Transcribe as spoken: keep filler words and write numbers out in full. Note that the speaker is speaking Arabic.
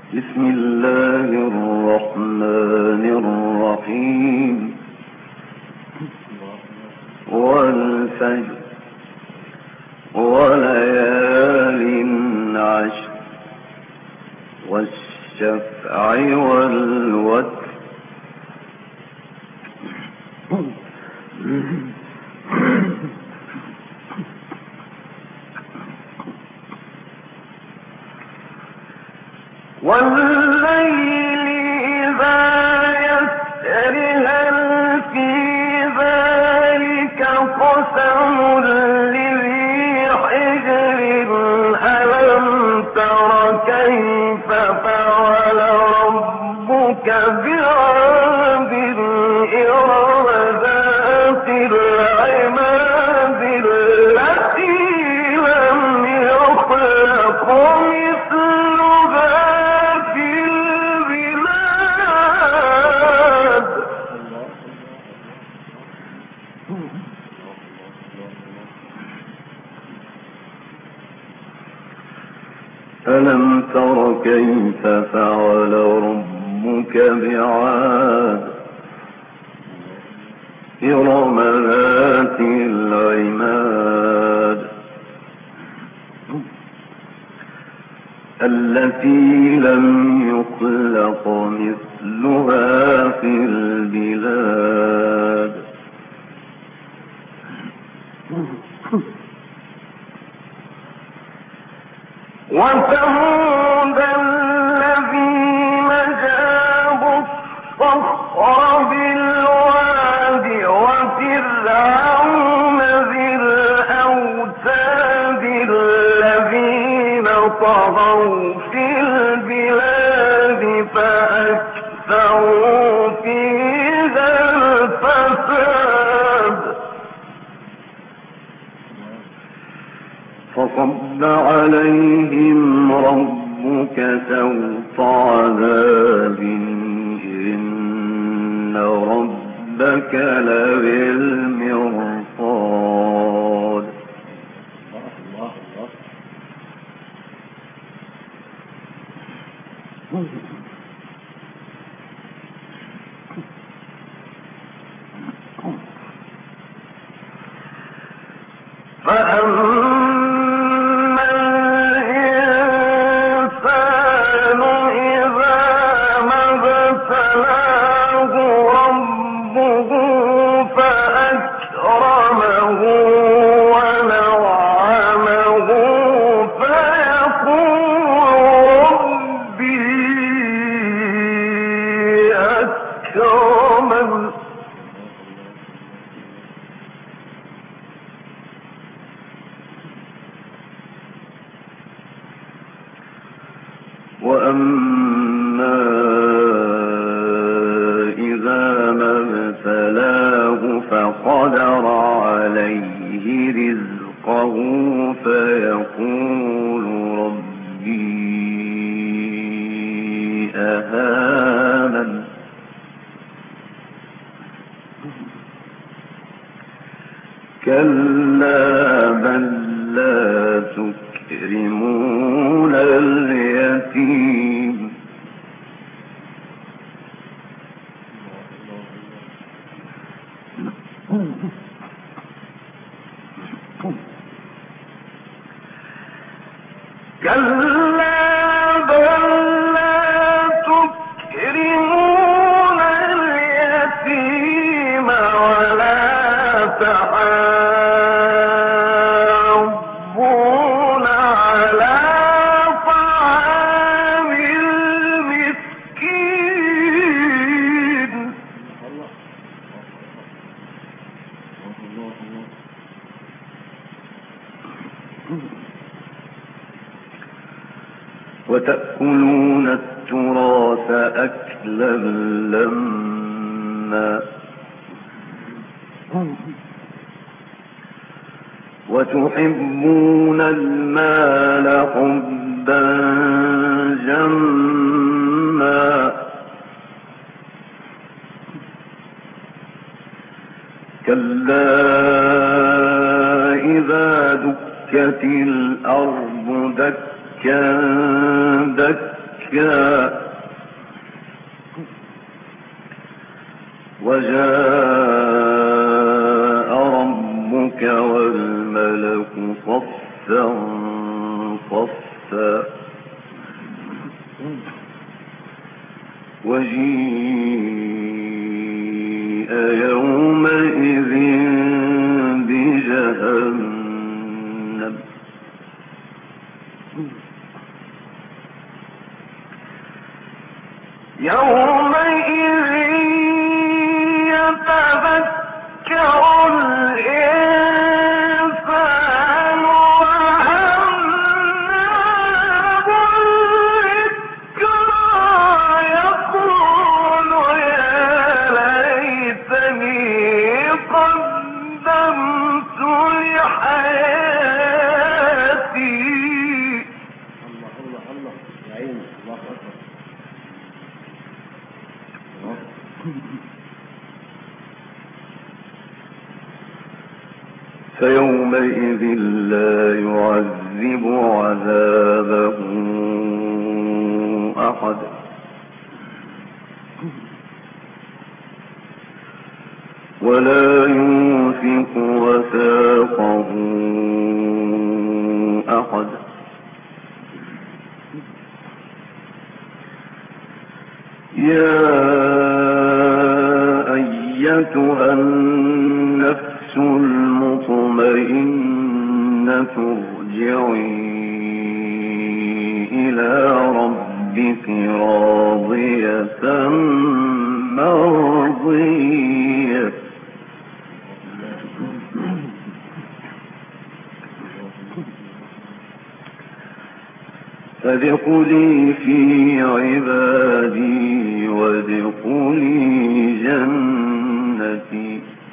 بسم الله الرحمن الرحيم. والفجر وليال عشر والشفع والوتر والليل إذا يسر هل في ذلك قسم لذي حجر ألم تر كيف فعل ربك بعاد إرم ذات العماد التي لم يخلق مثلها في البلاد. ألم تر كيف فعل ربك بعاد إرم ذات العماد التي لم يخلق مثلها في البلاد. وثمود الذين جابوا الصخر بالواد وفرعون ذي الأوتاد الذين طغوا في البلاد فأكثروا فيها الفساد فصب عليهم ربك سوط عذاب إن ربك لبالمرصاد. فأما الإنسان إذا ما ابتلاه ربه فأكرمه ونعمه فيقول ربي أكرمن. وأما إذا ما ابتلاه فقدر عليه رزقه فيقول ربي أهانن. كلا بل لا تكرمون اليتيم كلا بل لا تكرمون اليتيم ولا تحاضون على طعام المسكين وتأكلون التراث أكلا لما وتحبون المال حبا جما كلا إذا دكت الأرض دكا دكا دكا وجاء ربك والملك صفا صفا وجيء يومئذ بجهنم يومئذ يتذكر الإنسان وأنى له الذكرى يقول يا ليتني قدمت لحياتي. الله الله الله يا عيني الله أكبر. فيومئذ لا يعذب عذابه أحد ولا يوثق وثاقه أحد. يا أيتها النفس المطمئنة ارجعي إلى ربك راضية مرضية فادخلي في عبادي وادخلي جنتي.